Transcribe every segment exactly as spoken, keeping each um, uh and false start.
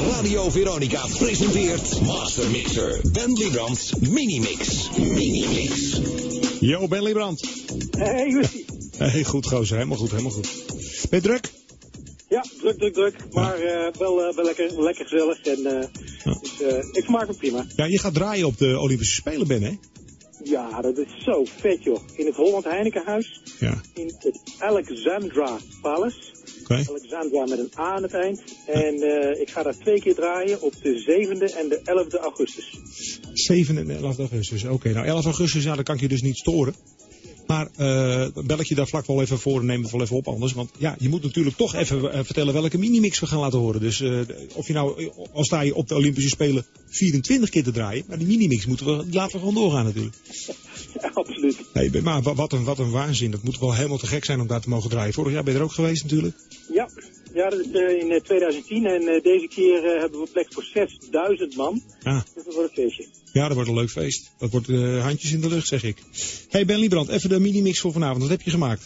Radio Veronica presenteert Master Mixer. Ben Liebrands Minimix. Minimix. Yo, Ben Liebrandt. Hey, Jussie. Hey, goed gozer, helemaal goed, helemaal goed. Ben je druk? Ja, druk, druk, druk. Maar uh, wel, uh, wel lekker, lekker gezellig. En, uh, ja. dus, uh, ik vermaak me prima. Ja, je gaat draaien op de Olympische Spelen, Ben, hè? Ja, dat is zo vet, joh. In het Holland Heinekenhuis. Ja. In het Alexandra Palace. Okay. Alexandra met een A aan het eind. En uh, ik ga daar twee keer draaien op de zevende en de elfde augustus. zevende en elfde augustus, oké. Okay. Nou, elf augustus, ja, dan kan ik je dus niet storen. Maar uh, bel ik je daar vlak wel even voor en neem het wel even op anders. Want ja, je moet natuurlijk toch even uh, vertellen welke minimix we gaan laten horen. Dus uh, of je nou, al sta je op de Olympische Spelen vierentwintig keer te draaien. Maar die minimix moeten we, laten we gewoon doorgaan natuurlijk. Ja, absoluut. Nee, maar wat een, wat een waanzin. Dat moet wel helemaal te gek zijn om daar te mogen draaien. Vorig jaar ben je er ook geweest natuurlijk. Ja, ja dat is uh, in uh, twintig tien. En uh, deze keer uh, hebben we plek voor zesduizend man. Ah. Dus dat wordt een feestje. Ja, dat wordt een leuk feest. Dat wordt uh, handjes in de lucht, zeg ik. Hey Ben Liebrandt, even de minimix voor vanavond. Wat heb je gemaakt?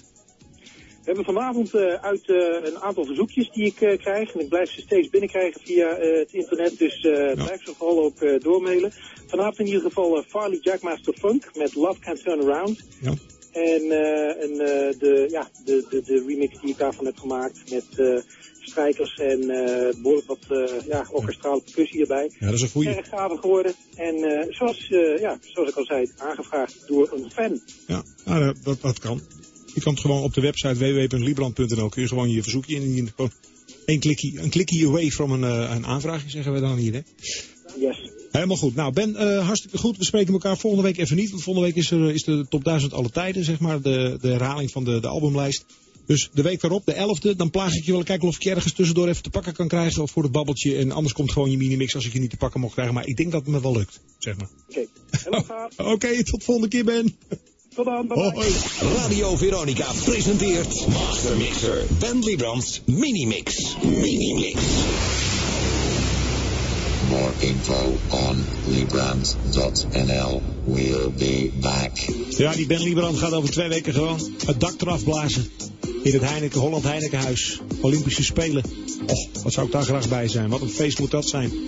We hebben vanavond uh, uit uh, een aantal verzoekjes die ik uh, krijg. En ik blijf ze steeds binnenkrijgen via uh, het internet. Dus uh, ja. blijf ze vooral ook uh, doormailen. Vanavond in ieder geval uh, Farley Jackmaster Funk met Love Can't Turn Around. Ja. En, uh, en uh, de, ja, de, de, de remix die ik daarvan heb gemaakt met uh, strijkers en uh, behoorlijk wat uh, ja, orkestrale percussie hierbij. Ja, dat is een goeie. Erg gaaf geworden. En uh, zoals, uh, ja, zoals ik al zei, aangevraagd door een fan. Ja, nou, dat, dat kan. Je kan het gewoon op de website w w w punt liebrand punt n l kun je gewoon je verzoekje in. Gewoon een klikje, een klikje away from een, uh, een aanvraagje, zeggen we dan hier, hè? Yes. Helemaal goed. Nou, Ben, uh, hartstikke goed. We spreken elkaar volgende week even niet. Want volgende week is, er, is de top duizend alle tijden, zeg maar. De, de herhaling van de, de albumlijst. Dus de week daarop, de elfde, dan plaag ik je wel kijken of ik je ergens tussendoor even te pakken kan krijgen. Of voor het babbeltje. En anders komt gewoon je minimix als ik je niet te pakken mocht krijgen. Maar ik denk dat het me wel lukt, zeg maar. Oké. Okay. Oké, okay, tot volgende keer, Ben. Tot dan, bye bye. Radio Veronica presenteert Master Mixer. Ben Liebrands Minimix. Minimix. More info on Liebrands dot n l. We'll be back. Ja, die Ben Liebrandt gaat over twee weken gewoon het dak eraf blazen. In het Heineken, Holland Heinekenhuis. Olympische Spelen. Och, wat zou ik daar graag bij zijn. Wat een feest moet dat zijn.